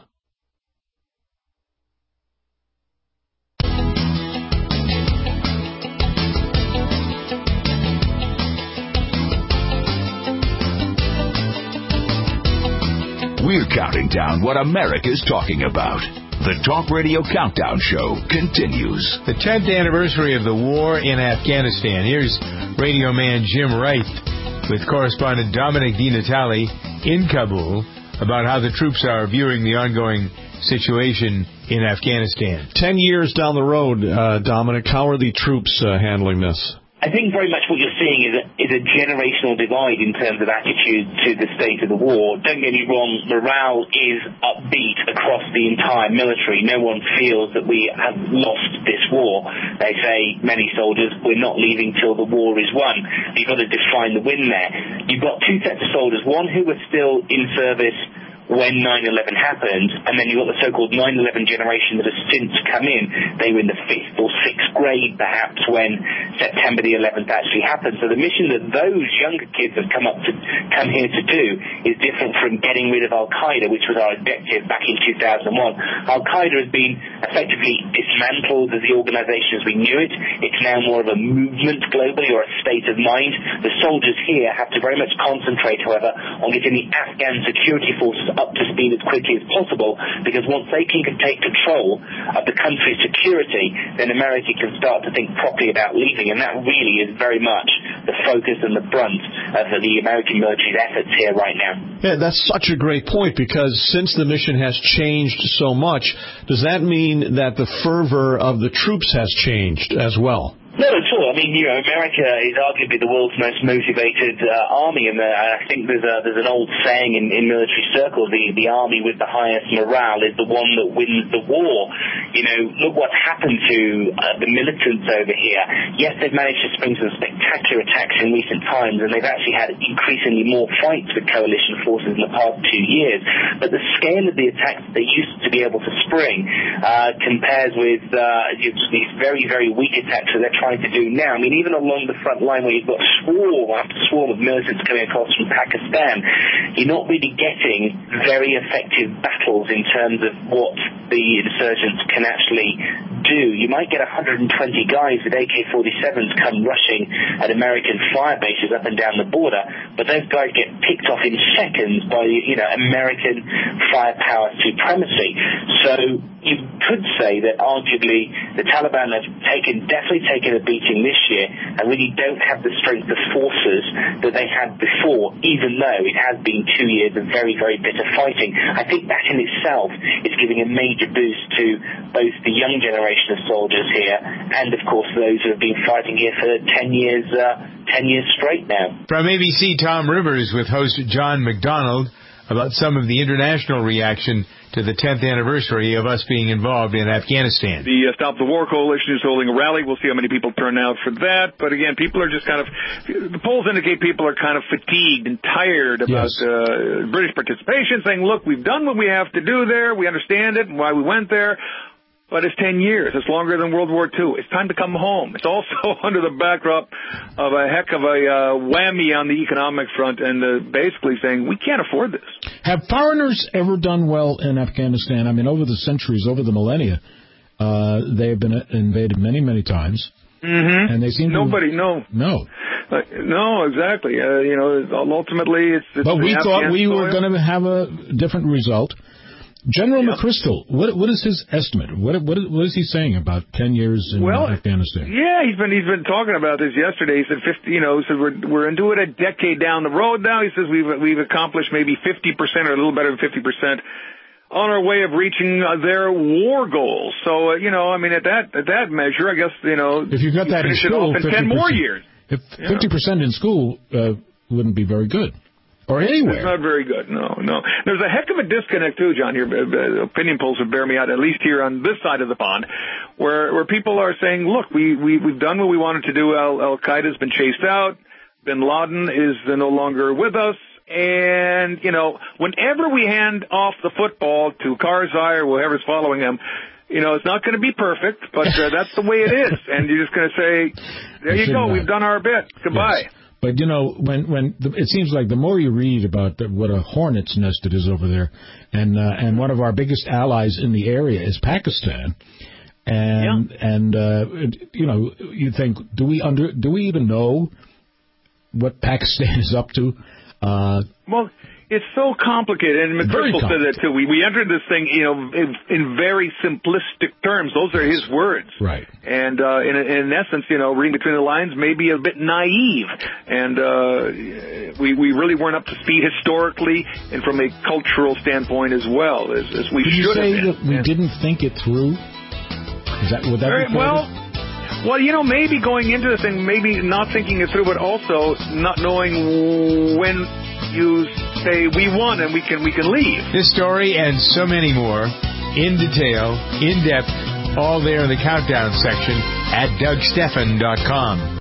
We're counting down what America's talking about. The Talk Radio Countdown Show continues. The tenth anniversary of the war in Afghanistan. Here's radio man Jim Wright with correspondent Dominic DiNatale in Kabul about how the troops are viewing the ongoing situation in Afghanistan. Ten years down the road, uh, Dominic, how are the troops uh, handling this? I think very much what you're seeing is a, is a generational divide in terms of attitude to the state of the war. Don't get me wrong, morale is upbeat across the entire military. No one feels that we have lost this war. They say, many soldiers, we're not leaving till the war is won. You've got to define the win there. You've got two sets of soldiers, one who were still in service when nine eleven happened, and then you've got the so-called nine eleven generation that has since come in. They were in the fifth or sixth grade, perhaps, when September the eleventh actually happened. So the mission that those younger kids have come up to come here to do is different from getting rid of Al-Qaeda, which was our objective back in two thousand one. Al-Qaeda has been effectively dismantled as the organization as we knew it. It's now more of a movement globally, or a state of mind. The soldiers here have to very much concentrate, however, on getting the Afghan security forces up to speed as quickly as possible, because once they can take control of the country's security, then America can start to think properly about leaving, and that really is very much the focus and the brunt of the American military's efforts here right now. Yeah, that's such a great point, because since the mission has changed so much, does that mean that the fervor of the troops has changed as well? Not at all. I mean, you know, America is arguably the world's most motivated uh, army, and uh, I think there's a, there's an old saying in, in military circles: the the army with the highest morale is the one that wins the war. You know, look what's happened to uh, the militants over here. Yes, they've managed to spring some spectacular attacks in recent times, and they've actually had increasingly more fights with coalition forces in the past two years. But the scale of the attacks that they used to be able to spring uh, compares with uh, these very, very weak attacks that they're trying to do now. I mean, even along the front line where you've got swarm after swarm of militants coming across from Pakistan, you're not really getting very effective battles in terms of what the insurgents can actually do. You might get one hundred twenty guys with A K forty-sevens come rushing at American fire bases up and down the border, but those guys get picked off in seconds by, you know, American firepower supremacy. So you could say that arguably the Taliban have taken, definitely taken a beating this year and really don't have the strength of forces that they had before, even though it has been two years of very, very bitter fighting. I think that in itself is giving a major boost to both the young generation of soldiers here and, of course, those who have been fighting here for ten years, uh, ten years straight now. From A B C, Tom Rivers with host John McDonald about some of the international reaction to the tenth anniversary of us being involved in Afghanistan. The uh, Stop the War Coalition is holding a rally. We'll see how many people turn out for that. But again, people are just kind of, the polls indicate people are kind of fatigued and tired about yes. uh, British participation, saying, look, we've done what we have to do there. We understand it and why we went there. But it's ten years. It's longer than World War Two. It's time to come home. It's also under the backdrop of a heck of a uh, whammy on the economic front and uh, basically saying we can't afford this. Have foreigners ever done well in Afghanistan? I mean, over the centuries, over the millennia, uh, they have been invaded many, many times. Mm-hmm. And they seem Nobody, to... no. No. Uh, no, exactly. Uh, you know, ultimately it's... it's but we thought we soil. were going to have a different result. General yep. McChrystal, what what is his estimate? What what what is he saying about ten years in well, Afghanistan? Yeah, he's been he's been talking about this yesterday. He said fifty, you know, he said we're we're into it a decade down the road now. He says we've we've accomplished maybe fifty percent or a little better than fifty percent on our way of reaching uh, their war goals. So uh, you know, I mean, at that at that measure, I guess you know, if you've got you that in finish school, it off in ten more years. If fifty percent in school uh, wouldn't be very good. Or anywhere. It's not very good. No, no. There's a heck of a disconnect, too, John, here. Opinion polls would bear me out, at least here on this side of the pond, where where people are saying, look, we, we, we've done what we wanted to do. Al, Al-Qaeda's been chased out. Bin Laden is no longer with us. And, you know, whenever we hand off the football to Karzai or whoever's following him, you know, it's not going to be perfect, but uh, that's the way it is. And you're just going to say, there you go, not. We've done our bit. Goodbye. Yes. But, you know, when when the, it seems like the more you read about the, what a hornet's nest it is over there, and uh, and one of our biggest allies in the area is Pakistan, and yeah. and uh, you know, you think, do we under do we even know what Pakistan is up to? Uh, well, it's so complicated, and McChrystal said that too. We we entered this thing, you know, in, in very simplistic terms. Those are his words, right? And uh, in in essence, you know, reading between the lines, maybe a bit naive, and uh, we we really weren't up to speed historically and from a cultural standpoint as well as, as we Did should you say have been. That we yeah. didn't think it through? Is that would that Very, be well? Well, you know, maybe going into the thing, maybe not thinking it through, but also not knowing when you say we won and we can we can leave. This story and so many more, in detail, in depth, all there in the countdown section at Doug Stephan dot com.